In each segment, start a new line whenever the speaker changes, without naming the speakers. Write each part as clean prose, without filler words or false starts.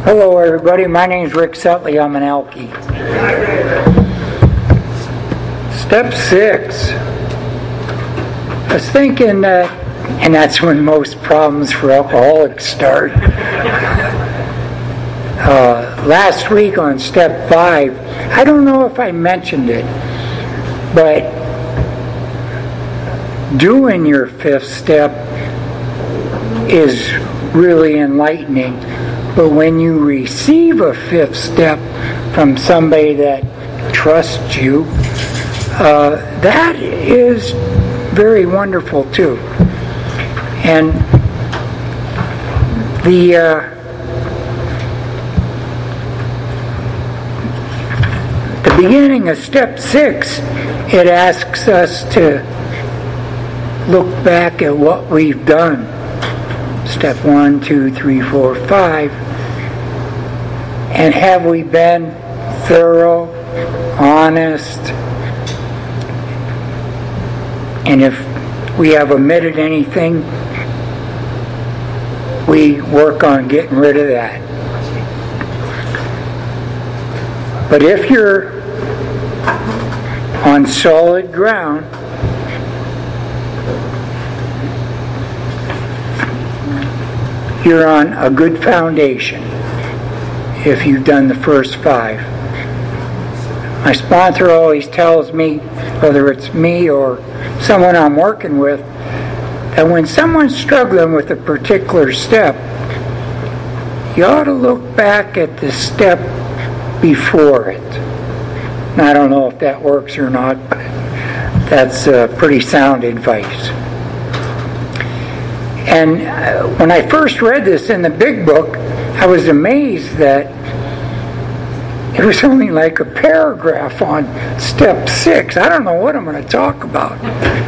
Hello everybody, my name is Rick Sutley, I'm an Elkie. Step 6. I was thinking that, and that's when most problems for alcoholics start. Last week on step 5, I don't know if I mentioned it, but doing your 5th step is really enlightening. But when you receive a 5th step from somebody that trusts you, that is very wonderful too. And the beginning of step 6, it asks us to look back at what we've done. Step 1, 2, 3, 4, 5. And have we been thorough, honest? And if we have omitted anything, we work on getting rid of that. But if you're on solid ground, you're on a good foundation if you've done the first 5. My sponsor always tells me, whether it's me or someone I'm working with, that when someone's struggling with a particular step, you ought to look back at the step before it. And I don't know if that works or not, but that's pretty sound advice. And when I first read this in the big book, I was amazed that it was only like a paragraph on step 6. I don't know what I'm going to talk about.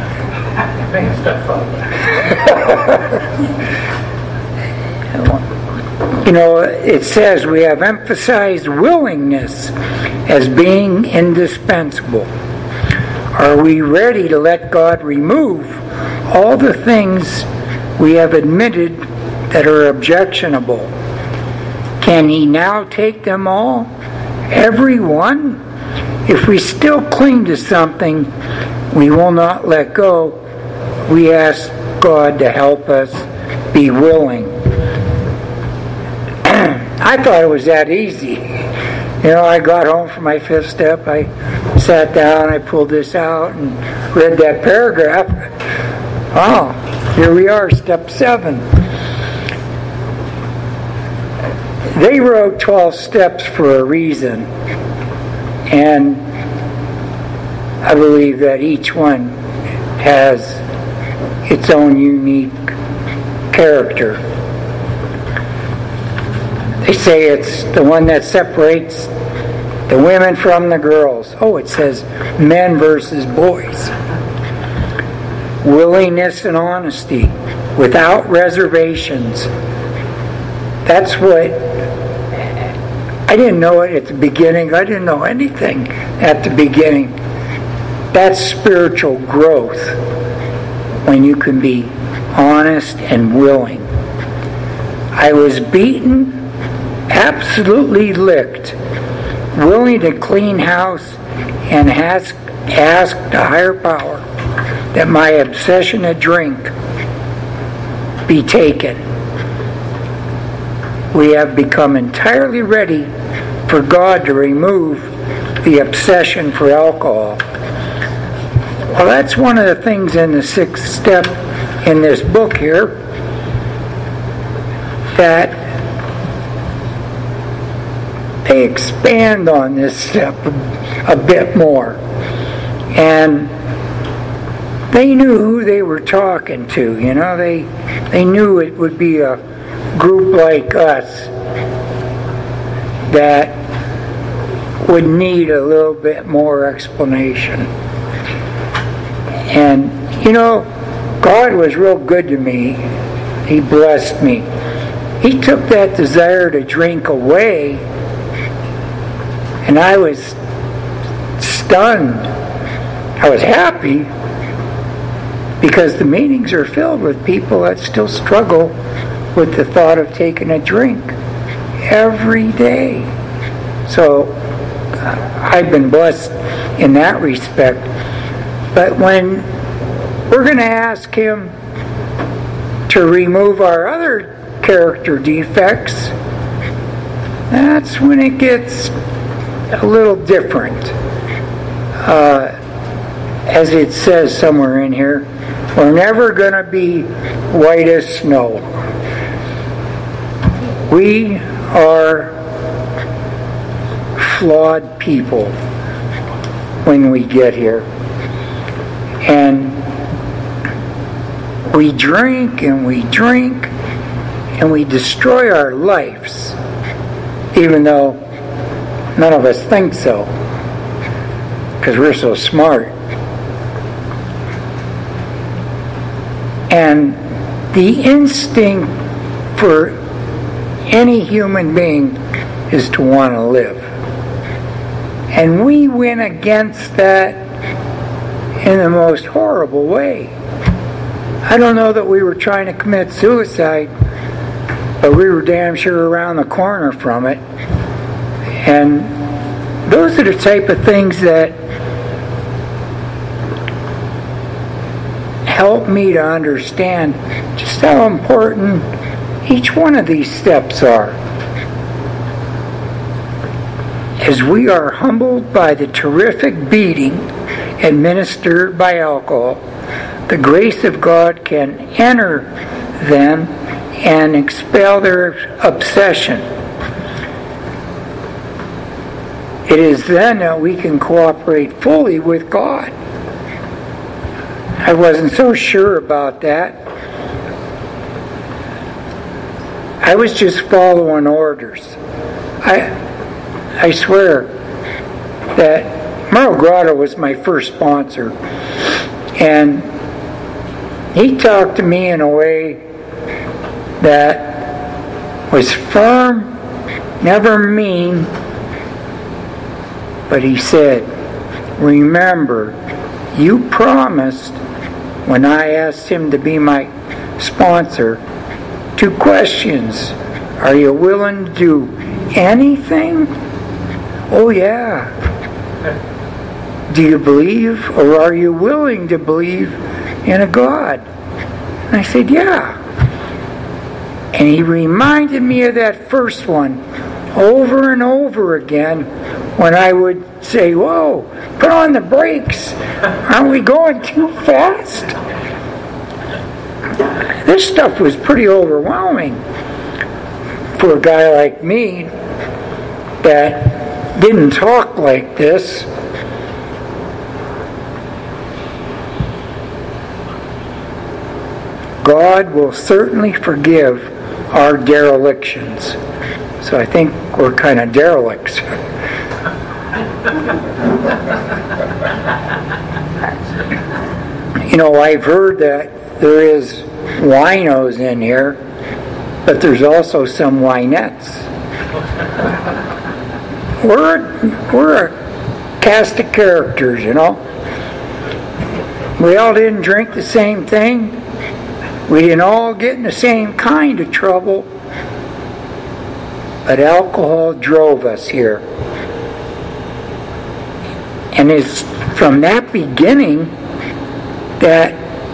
You know, it says we have emphasized willingness as being indispensable. Are we ready to let God remove all the things we have admitted that are objectionable? Can He now take them all? Every one? If we still cling to something we will not let go, we ask God to help us be willing. I thought it was that easy. You know, I got home from my 5th step, I sat down, I pulled this out and read that paragraph. Oh, here we are, step 7. They wrote 12 steps for a reason, and I believe that each one has its own unique character. They say it's the one that separates the women from the girls. Oh, it says men versus boys. Willingness and honesty without reservations. That's what I didn't know it at the beginning. I didn't know anything at the beginning. That's spiritual growth, when you can be honest and willing. I was beaten, absolutely licked, willing to clean house and ask a higher power that my obsession to drink be taken. We have become entirely ready for God to remove the obsession for alcohol. Well, that's one of the things in the 6th step in this book here that they expand on this step a bit more. And they knew who they were talking to, you know. They knew it would be a group like us that would need a little bit more explanation. And, you know, God was real good to me. He blessed me. He took that desire to drink away, and I was stunned. I was happy because the meetings are filled with people that still struggle with the thought of taking a drink. every day. So I've been blessed in that respect. But when we're going to ask Him to remove our other character defects, that's when it gets a little different. As it says somewhere in here, we're never going to be white as snow. We are flawed people when we get here. And we drink and we drink and we destroy our lives, even though none of us think so, because we're so smart. And the instinct for any human being is to want to live. And we went against that in the most horrible way. I don't know that we were trying to commit suicide, but we were damn sure around the corner from it. And those are the type of things that help me to understand just how important each one of these steps are. As we are humbled by the terrific beating administered by alcohol, the grace of God can enter them and expel their obsession. It is then that we can cooperate fully with God. I wasn't so sure about that. I was just following orders. I swear that Merle Grotto was my first sponsor, and he talked to me in a way that was firm, never mean, but he said, remember, you promised when I asked him to be my sponsor 2 questions. Are you willing to do anything? Oh yeah. Do you believe, or are you willing to believe in a God? And I said, yeah. And he reminded me of that first one over and over again when I would say, whoa, put on the brakes. Aren't we going too fast? This stuff was pretty overwhelming for a guy like me that didn't talk like this. God will certainly forgive our derelictions. So I think we're kind of derelicts. You know, I've heard that there is winos in here, but there's also some winettes. We're a cast of characters, you know. We all didn't drink the same thing. We didn't all get in the same kind of trouble. But alcohol drove us here. And it's from that beginning that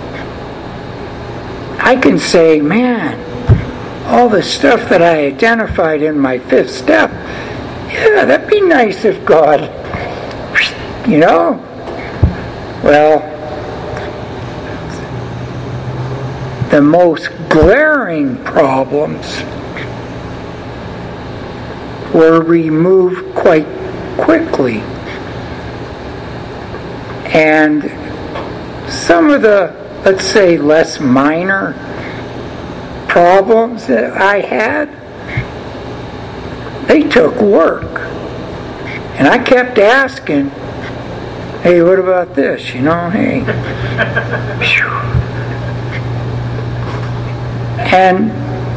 I can say, man, all the stuff that I identified in my 5th step, yeah, that'd be nice if God, you know? Well, the most glaring problems were removed quite quickly. And some of the, let's say, less minor problems that I had, they took work. And I kept asking, hey, what about this? You know, hey. And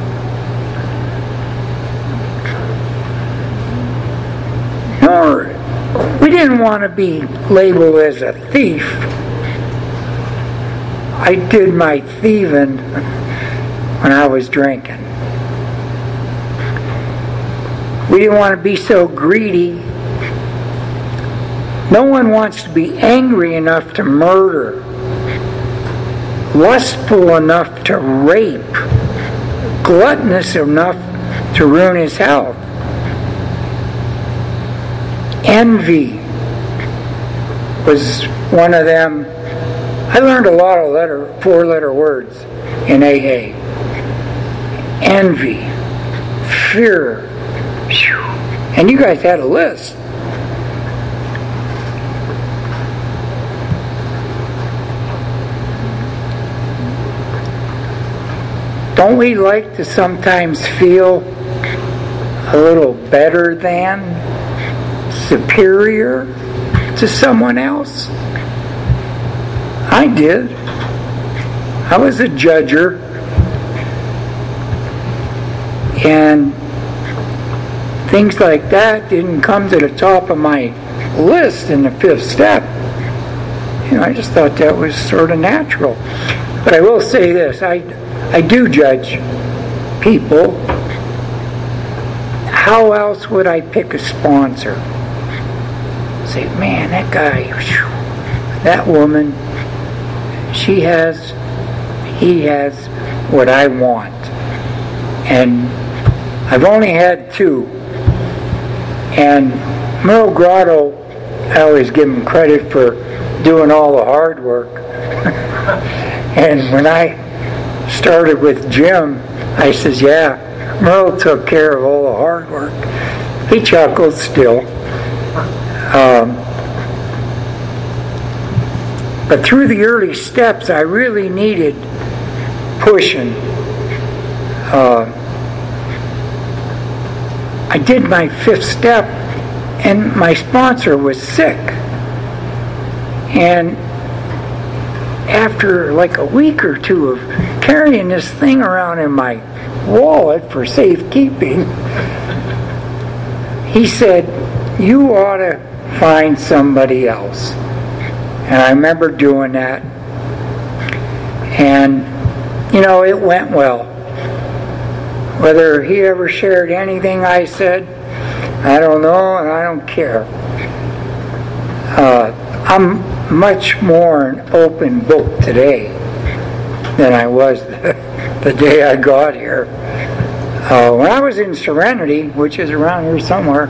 we didn't want to be labeled as a thief. I did my thieving when I was drinking. We didn't want to be so greedy. No one wants to be angry enough to murder, lustful enough to rape, gluttonous enough to ruin his health. Envy was one of them. I learned a lot of four-letter words in AA. Envy, fear, and you guys had a list. Don't we like to sometimes feel a little better than, superior to someone else? I did. I was a judger. And things like that didn't come to the top of my list in the fifth step. I just thought that was sort of natural. But I will say this, I do judge people. How else would I pick a sponsor? Say, man, that guy, that woman, he has what I want. And I've only had two. And Merle Grotto, I always give him credit for doing all the hard work. And when I started with Jim, I says, yeah, Merle took care of all the hard work. He chuckled still. But through the early steps, I really needed pushing. I did my fifth step, and my sponsor was sick. And after like a week or two of carrying this thing around in my wallet for safekeeping, he said, you ought to find somebody else. And I remember doing that. And, it went well. Whether he ever shared anything I said, I don't know, and I don't care. I'm much more an open book today than I was the day I got here. When I was in Serenity, which is around here somewhere,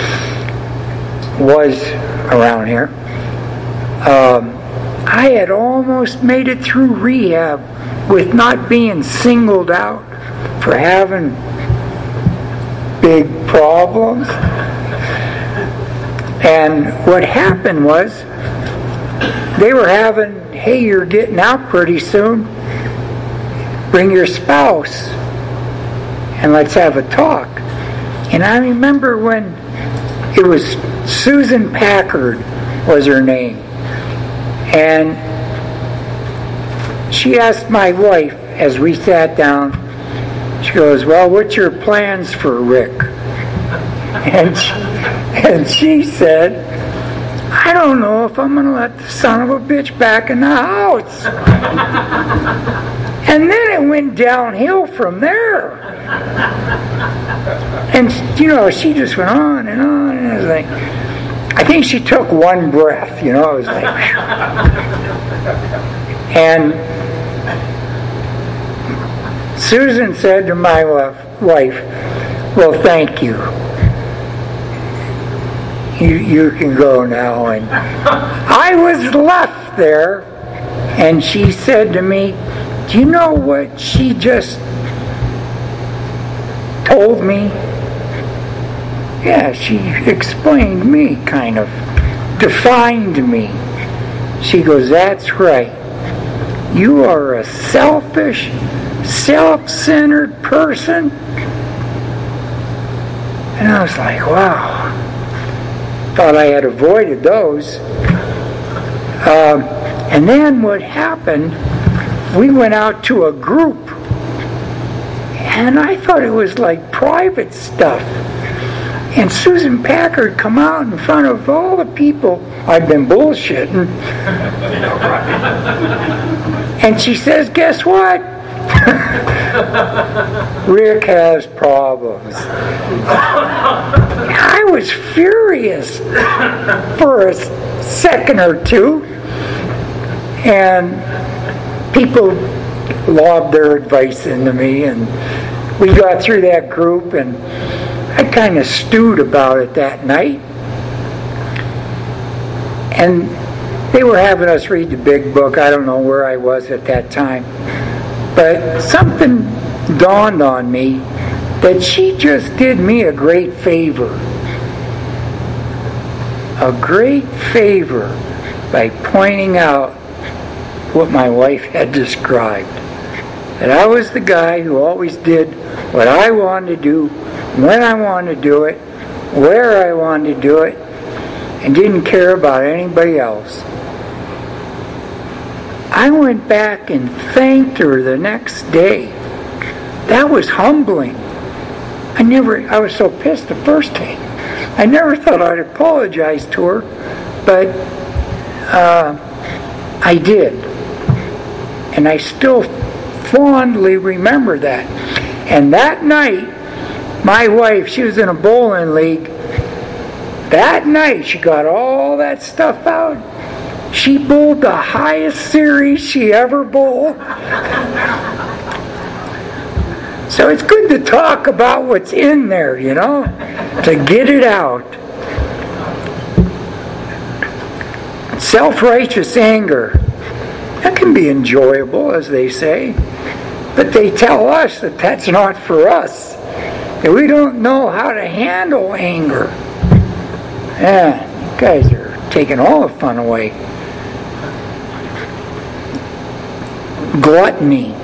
I had almost made it through rehab with not being singled out for having big problems. And what happened was, they were having, hey, you're getting out pretty soon. Bring your spouse and let's have a talk. And I remember when it was Susan Packard was her name. And she asked my wife as we sat down, she goes, well, what's your plans for Rick? And she said, I don't know if I'm going to let the son of a bitch back in the house. And then it went downhill from there. And, she just went on and on. And it was like, I think she took one breath, it was like, and Susan said to my wife, well, thank you. You can go now. And I was left there, and she said to me, do you know what she just told me? Yeah, she explained me, kind of defined me. She goes, that's right. You are a selfish, self-centered person. And I was like, wow. Thought I had avoided those. And then what happened, we went out to a group. And I thought it was like private stuff. And Susan Packard come out in front of all the people I'd been bullshitting. And she says, guess what? Rick has problems. was furious for a second or two. And people lobbed their advice into me, and we got through that group, and I kind of stewed about it that night. And they were having us read the big book. I don't know where I was at that time. But something dawned on me that she just did me a great favor. A great favor by pointing out what my wife had described. That I was the guy who always did what I wanted to do, when I wanted to do it, where I wanted to do it, and didn't care about anybody else. I went back and thanked her the next day. That was humbling. I was so pissed the first day. I never thought I'd apologize to her, but I did. And I still fondly remember that. And that night, my wife, she was in a bowling league. That night, she got all that stuff out. She bowled the highest series she ever bowled. So it's good to talk about what's in there, to get it out. Self-righteous anger. That can be enjoyable, as they say. But they tell us that that's not for us. That we don't know how to handle anger. Yeah, you guys are taking all the fun away. Gluttony.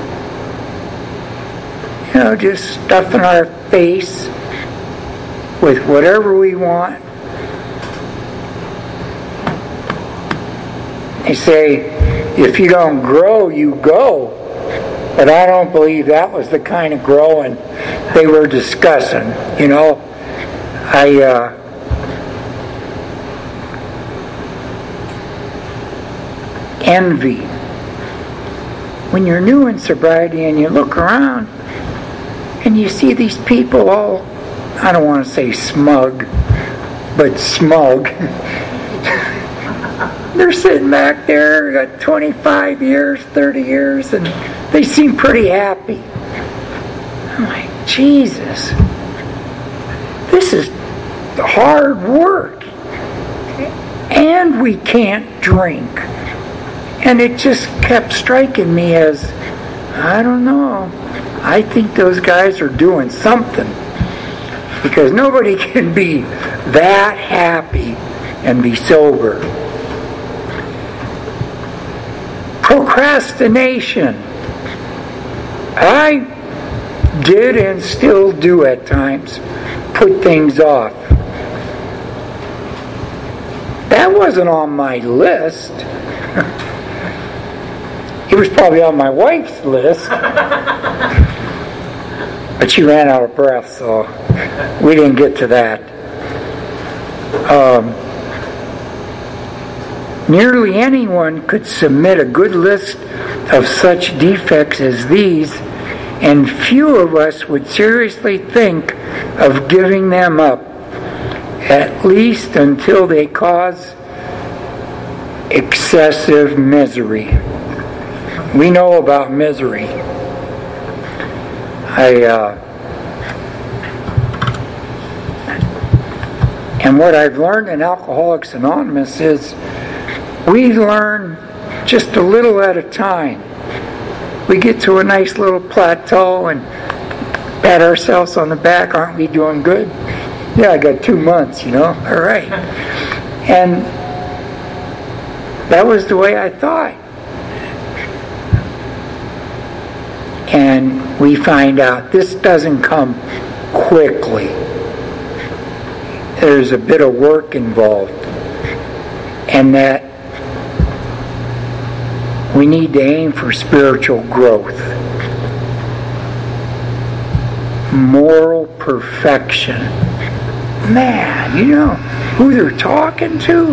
Just stuffing our face with whatever we want. They say, if you don't grow, you go. But I don't believe that was the kind of growing they were discussing. Envy. When you're new in sobriety and you look around and you see these people all, I don't want to say smug, but smug. They're sitting back there, got 25 years, 30 years, and they seem pretty happy. I'm like, Jesus, this is hard work. And we can't drink. And it just kept striking me as, I don't know, I think those guys are doing something. Because nobody can be that happy and be sober. Procrastination. I did and still do at times put things off. That wasn't on my list. It was probably on my wife's list. But she ran out of breath, so we didn't get to that. Nearly anyone could submit a good list of such defects as these, and few of us would seriously think of giving them up, at least until they cause excessive misery. We know about misery. And what I've learned in Alcoholics Anonymous is we learn just a little at a time. We get to a nice little plateau and pat ourselves on the back. Aren't we doing good? Yeah, I got 2 months, All right. And that was the way I thought. And we find out this doesn't come quickly. There's a bit of work involved. And that we need to aim for spiritual growth. Moral perfection. Man, you know who they're talking to?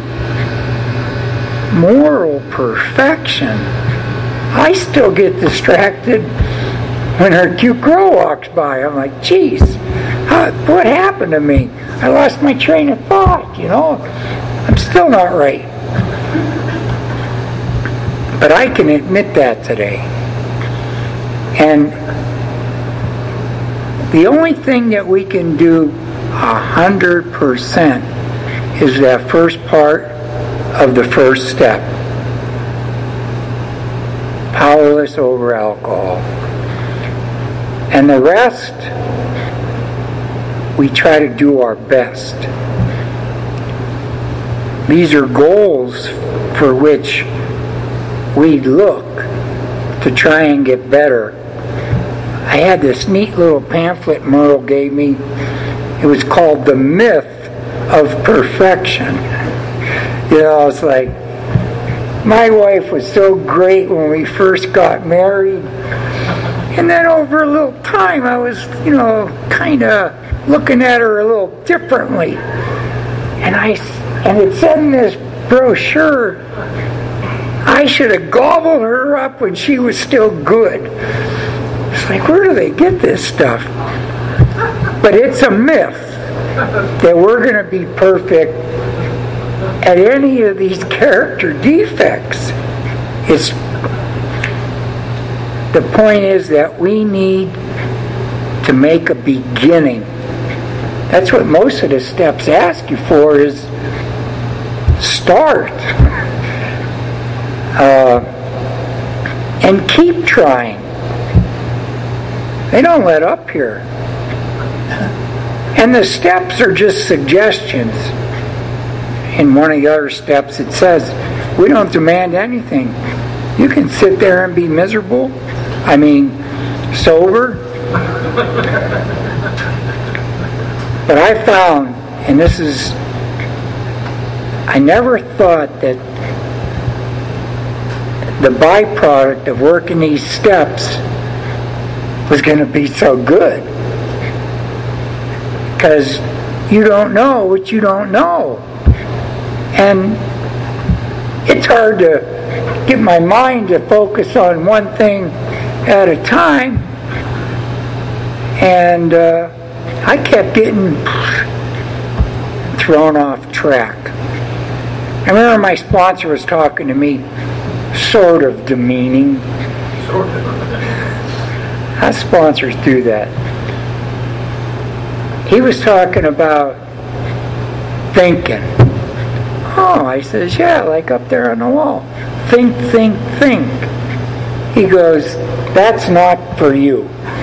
Moral perfection. I still get distracted when her cute girl walks by. I'm like, geez, what happened to me? I lost my train of thought, I'm still not right. But I can admit that today. And the only thing that we can do 100% is that first part of the first step. Powerless over alcohol. And the rest, we try to do our best. These are goals for which we look to try and get better. I had this neat little pamphlet Merle gave me. It was called The Myth of Perfection. It's like, my wife was so great when we first got married. And then over a little time, I was, kind of looking at her a little differently. And it said in this brochure, I should have gobbled her up when she was still good. It's like, where do they get this stuff? But it's a myth that we're going to be perfect at any of these character defects. The point is that we need to make a beginning. That's what most of the steps ask you for, is start. And keep trying. They don't let up here. And the steps are just suggestions. In one of the other steps it says, we don't demand anything. You can sit there and be miserable. Sober. But I found, and I never thought that the byproduct of working these steps was going to be so good. Because you don't know what you don't know. And it's hard to get my mind to focus on one thing at a time. And I kept getting thrown off track. I remember my sponsor was talking to me, sort of demeaning. How sponsors do that. He was talking about thinking. Oh, I says, yeah, like up there on the wall. Think, think, think. He goes, that's not for you.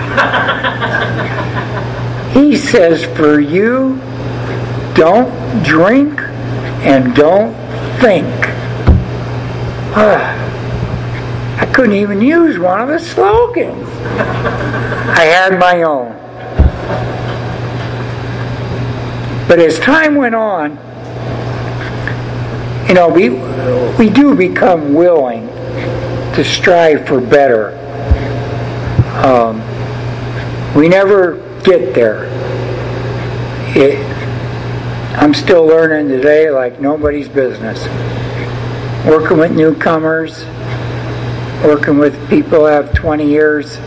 He says, for you, don't drink and don't think. I couldn't even use one of the slogans. I had my own. But as time went on, we do become willing to strive for better. We never get there. I'm still learning today like nobody's business. Working with newcomers, working with people who have 20 years.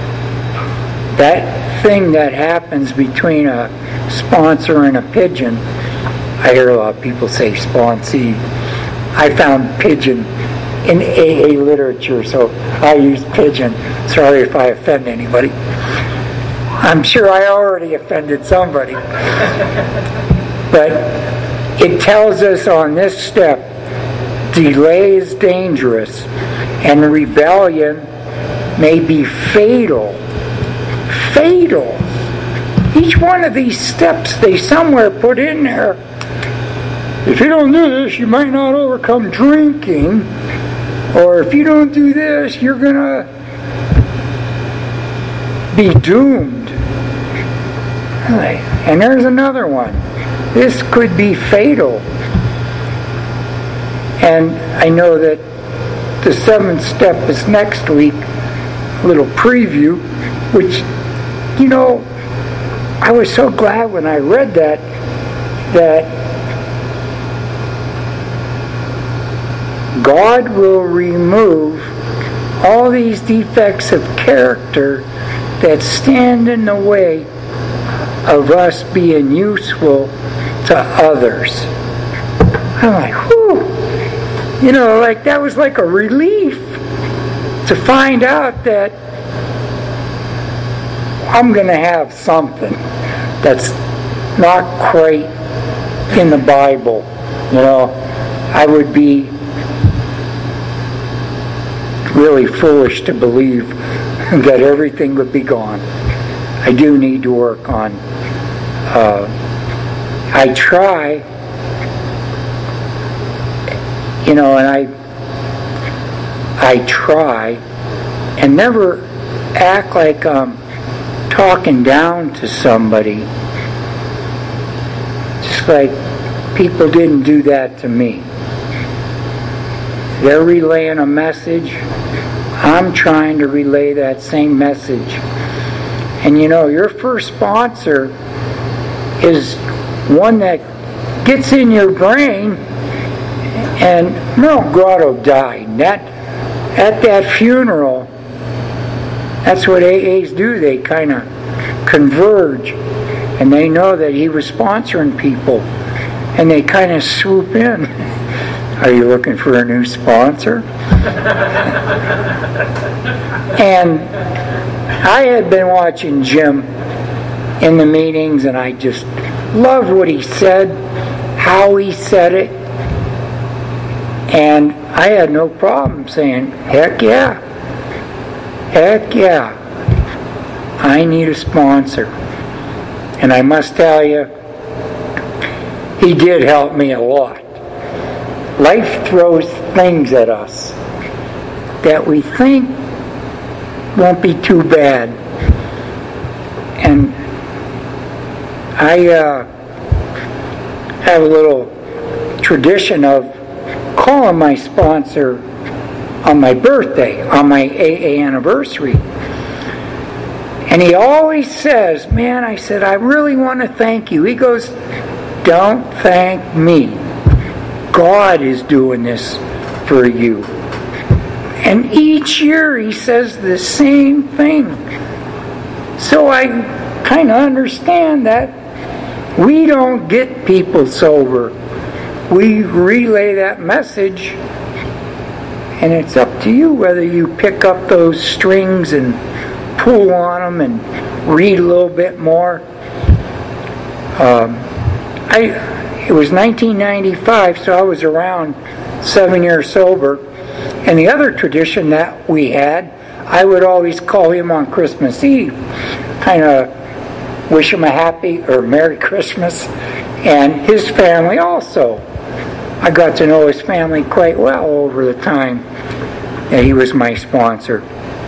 That thing that happens between a sponsor and a pigeon, I hear a lot of people say sponsee. I found pigeon in AA literature, so I use pigeon. Sorry if I offend anybody. I'm sure I already offended somebody. But it tells us on this step, delay is dangerous and rebellion may be fatal. Fatal. Each one of these steps they somewhere put in there. If you don't do this, you might not overcome drinking. Or if you don't do this, you're going to be doomed. And there's another one. This could be fatal. And I know that the seventh step is next week. A little preview, which, I was so glad when I read that God will remove all these defects of character that stand in the way of us being useful to others. I'm like, whew. You know, like that was like a relief to find out that I'm going to have something that's not quite in the Bible. You know, I would be really foolish to believe that everything would be gone. I do need to work on. I try, you know, and I try and never act like I'm talking down to somebody. Just like people didn't do that to me. They're relaying a message. I'm trying to relay that same message. And you know, your first sponsor is one that gets in your brain. And Merle Grotto died. At that funeral, that's what AAs do. They kind of converge. And they know that he was sponsoring people. And they kind of swoop in. Are you looking for a new sponsor? And I had been watching Jim in the meetings, and I just loved what he said, how he said it. And I had no problem saying, heck yeah. Heck yeah. I need a sponsor. And I must tell you, he did help me a lot. Life throws things at us that we think won't be too bad. And I have a little tradition of calling my sponsor on my birthday, on my AA anniversary. And he always says, man, I said, I really want to thank you. He goes, don't thank me. God is doing this for you. And each year he says the same thing. So I kind of understand that we don't get people sober. We relay that message, and it's up to you whether you pick up those strings and pull on them and read a little bit more. It was 1995, so I was around 7 years sober. And the other tradition that we had, I would always call him on Christmas Eve, kind of wish him a happy or Merry Christmas, and his family also. I got to know his family quite well over the time that he was my sponsor.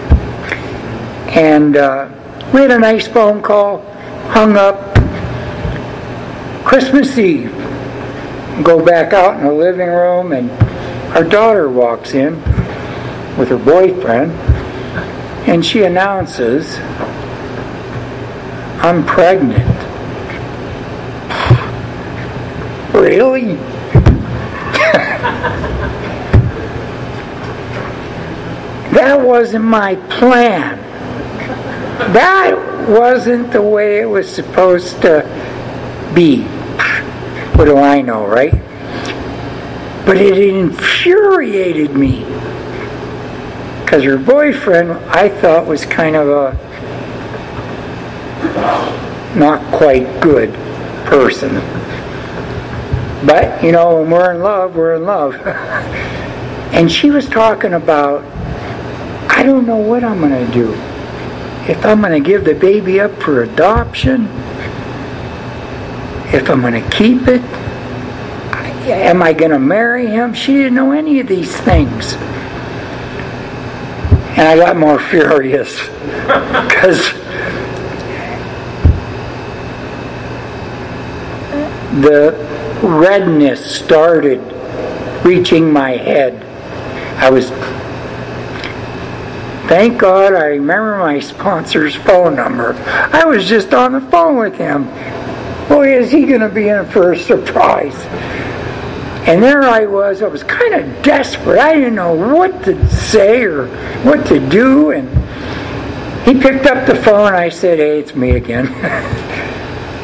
And we had a nice phone call, hung up, Christmas Eve. Go back out in the living room, and our daughter walks in with her boyfriend, and she announces, I'm pregnant. Really? That wasn't my plan. That wasn't the way it was supposed to be. What do I know, right? But it infuriated me. Because her boyfriend, I thought, was kind of a not quite good person. But, you know, when we're in love, we're in love. And she was talking about, I don't know what I'm going to do. If I'm going to give the baby up for adoption, if I'm going to keep it, am I going to marry him? She didn't know any of these things. And I got more furious because the redness started reaching my head. Thank God I remember my sponsor's phone number. I was just on the phone with him. Boy, is he going to be in for a surprise. And there I was kind of desperate. I didn't know what to say or what to do. And he picked up the phone. I said, hey, it's me again.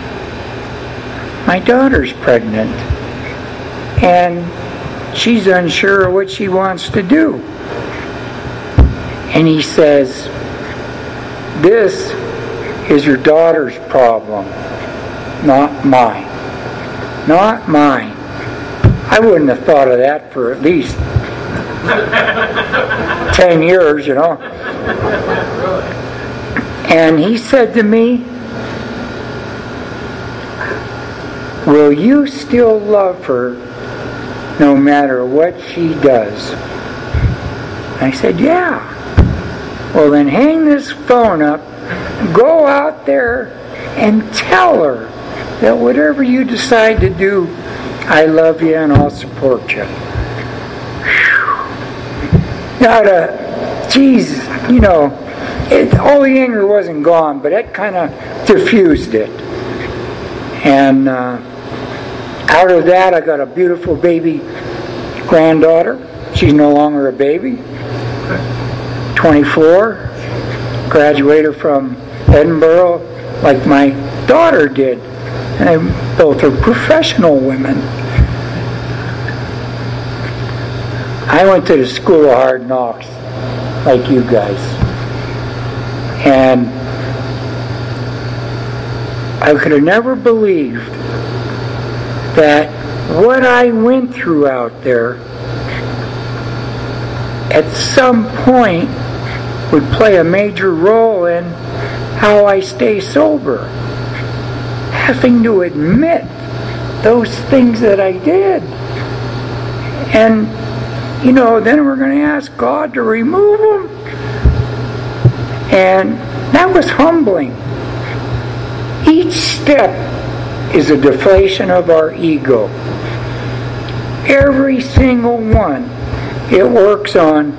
my daughter's pregnant, and she's unsure of what she wants to do. And he says, this is your daughter's problem, not mine. Not mine. I wouldn't have thought of that for at least 10 years, And he said to me, will you still love her no matter what she does? I said, yeah. Well, then hang this phone up, go out there and tell her that whatever you decide to do, I love you and I'll support you. Now, geez, all the anger wasn't gone, but that kind of diffused it. And out of that, I got a beautiful baby granddaughter. She's no longer a baby. 24, graduated from Edinburgh like my daughter did. And both are professional women. I went to the School of Hard Knocks, like you guys. And I could have never believed that what I went through out there at some point would play a major role in how I stay sober. Having to admit those things that I did. And, then we're going to ask God to remove them. And that was humbling. Each step is a deflation of our ego. Every single one, it works on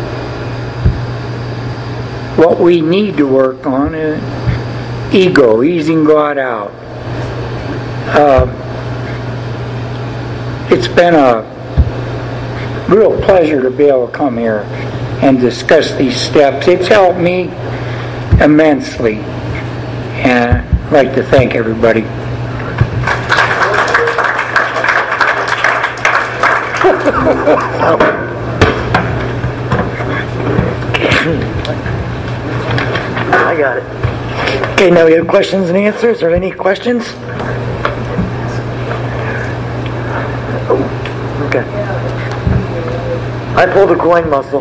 what we need to work on, ego, easing God out. It's been a real pleasure to be able to come here and discuss these steps. It's helped me immensely, and I'd like to thank everybody.
I got it. Okay, now we have questions and answers. Are there any questions? Okay. I pulled the groin muscle.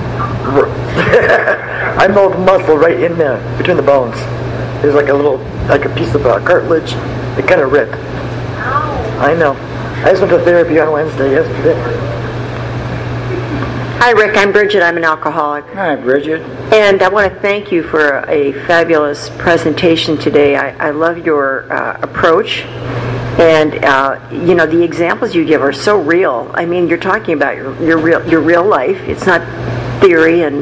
I pulled the muscle right in there, between the bones. There's like a piece of cartilage. It kind of ripped. I know. I just went to therapy on Wednesday, yesterday.
Hi, Rick. I'm Bridget. I'm an alcoholic.
Hi, Bridget.
And I want to thank you for a fabulous presentation today. I love your approach. And, the examples you give are so real. I mean, you're talking about your real life. It's not theory and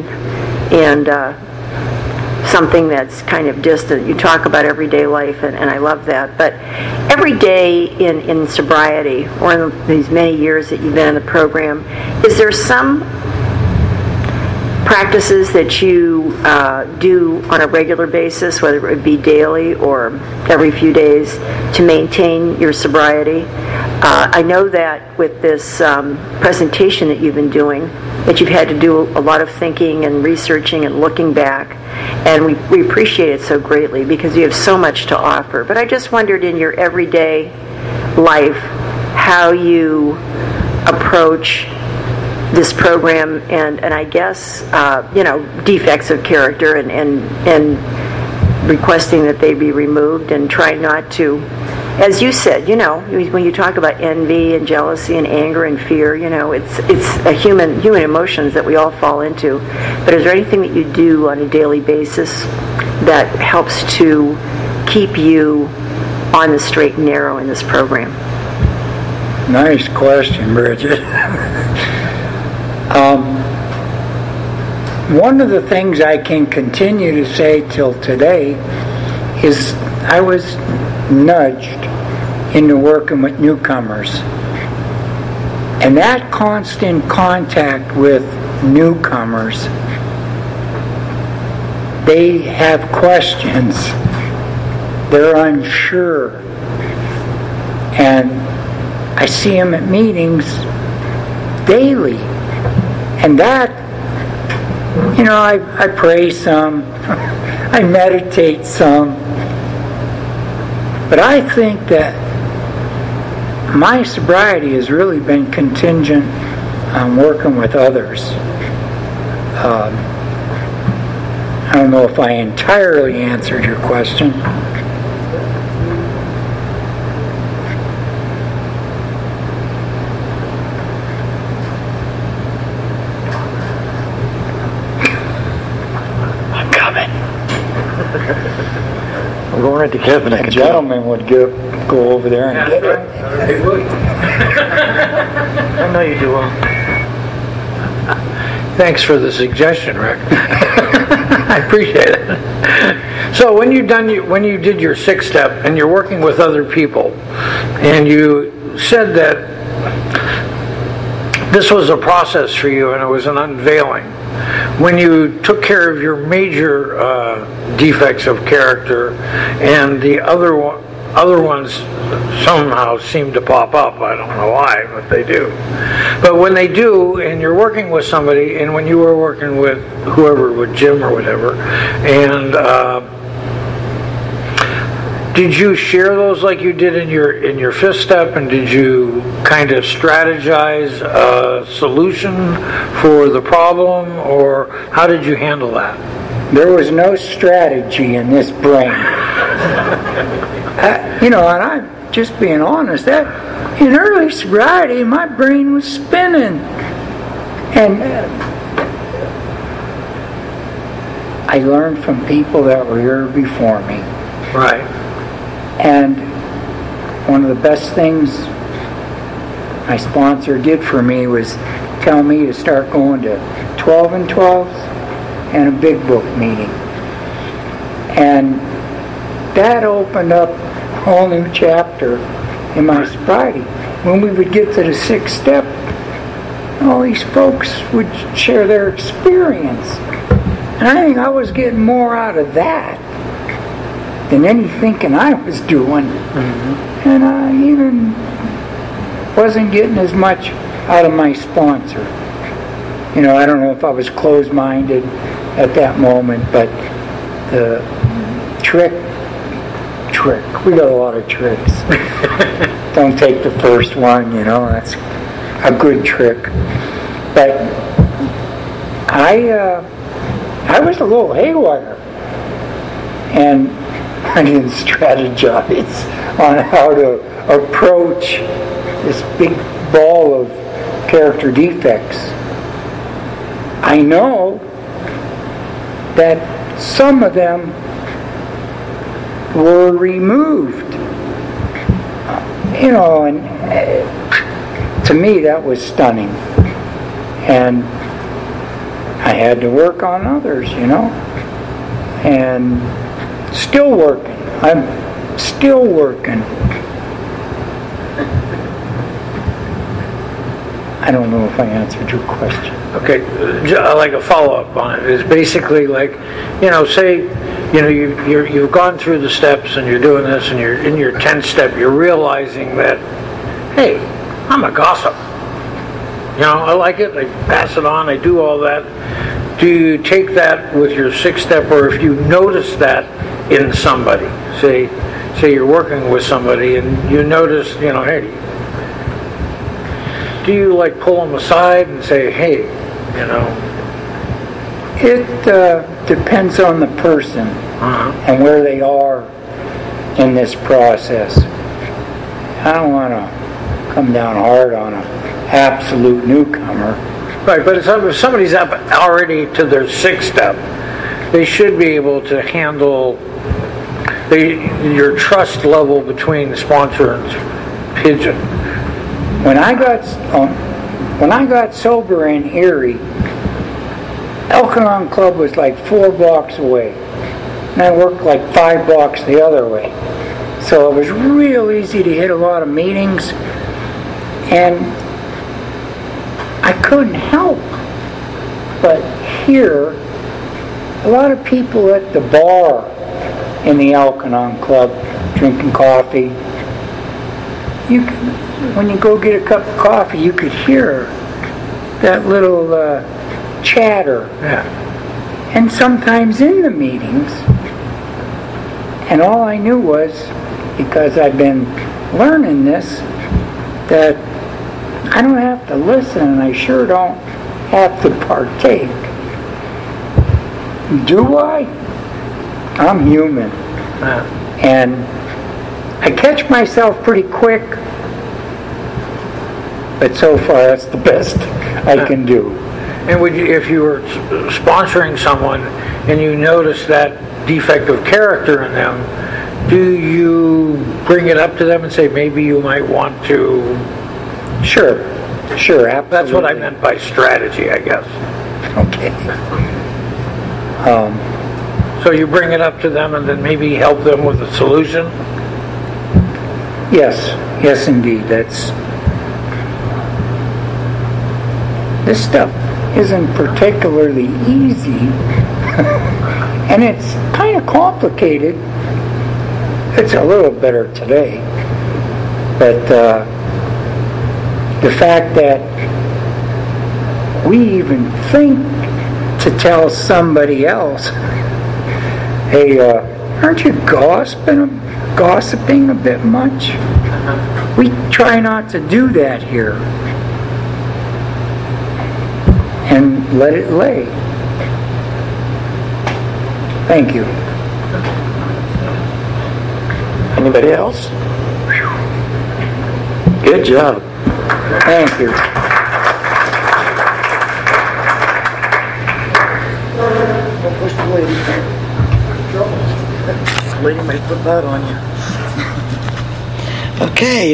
something that's kind of distant. You talk about everyday life, and I love that. But every day in sobriety, or in these many years that you've been in the program, is there some practices that you do on a regular basis, whether it would be daily or every few days, to maintain your sobriety? I know that with this presentation that you've been doing, that you've had to do a lot of thinking and researching and looking back, and we appreciate it so greatly because you have so much to offer. But I just wondered, in your everyday life, how you approach this program and I guess defects of character and requesting that they be removed, and trying not to, as you said, when you talk about envy and jealousy and anger and fear, it's a human emotions that we all fall into. But is there anything that you do on a daily basis that helps to keep you on the straight and narrow in this program?
Nice question, Bridget. One of the things I can continue to say till today is I was nudged into working with newcomers. And that constant contact with newcomers, they have questions. They're unsure. And I see him at meetings daily. And that, I pray some, I meditate some. But I think that my sobriety has really been contingent on working with others. I don't know if I entirely answered your question.
I'm coming. I'm going right to Kevin.
A gentleman would go over there and get it.
I know you do well.
Thanks for the suggestion, Rick. I appreciate it. So when you did your 6-step and you're working with other people, and you said that this was a process for you and it was an unveiling, when you took care of your major defects of character and the other ones somehow seem to pop up. I don't know why, but they do. But when they do, and you're working with somebody, and when you were working with whoever, with Jim or whatever, and did you share those like you did in your 5th step, and did you kind of strategize a solution for the problem, or how did you handle that?
There was no strategy in this brain. And I'm just being honest, that in early sobriety, my brain was spinning. And I learned from people that were here before me.
Right.
And one of the best things my sponsor did for me was tell me to start going to 12 and 12s and a big book meeting. And that opened up a whole new chapter in my sobriety. When we would get to the 6th step, all these folks would share their experience. And I think I was getting more out of that than any thinking I was doing. Mm-hmm. And I even wasn't getting as much out of my sponsor. I don't know if I was closed-minded at that moment, but the trick, we got a lot of tricks. Don't take the first one, that's a good trick. But I was a little haywire, and I didn't strategize on how to approach this big ball of character defects. I know that some of them were removed. And to me that was stunning. And I had to work on others, and still working. I'm still working. I don't know if I answered your question.
Okay, like a follow-up on it is basically like, say, you've gone through the steps and you're doing this, and you're in your 10th step, you're realizing that, hey, I'm a gossip. I like it, I pass it on, I do all that. Do you take that with your 6th step, or if you notice that in somebody, say you're working with somebody and you notice, hey, do you like pull them aside and say, hey,
It depends on the person and where they are in this process. I don't want to come down hard on an absolute newcomer.
Right, but if somebody's up already to their 6th step, they should be able to handle your trust level between the sponsor and Pigeon.
When I got sober in Erie, Elkanon Club was like 4 blocks away, and I worked like 5 blocks the other way. So it was real easy to hit a lot of meetings, and I couldn't help but hear a lot of people at the bar in the Elkanon Club drinking coffee, when you go get a cup of coffee, you could hear that little chatter.
Yeah.
And sometimes in the meetings, and all I knew was, because I've been learning this, that I don't have to listen, and I sure don't have to partake. Do I? I'm human.
Yeah.
And I catch myself pretty quick, but so far that's the best I can do.
And would you, if you were sponsoring someone and you notice that defect of character in them, do you bring it up to them and say maybe you might want to?
Sure, absolutely.
That's what I meant by strategy, I guess.
Okay.
So you bring it up to them and then maybe help them with a solution?
Yes, indeed. This stuff isn't particularly easy, and it's kind of complicated. It's a little better today, but the fact that we even think to tell somebody else, hey, aren't you gossiping a bit much? We try not to do that here and let it lay. Thank you.
Anybody else? Good job.
Thank you.
Don't push the lady. Lady might flip out on you. Okay.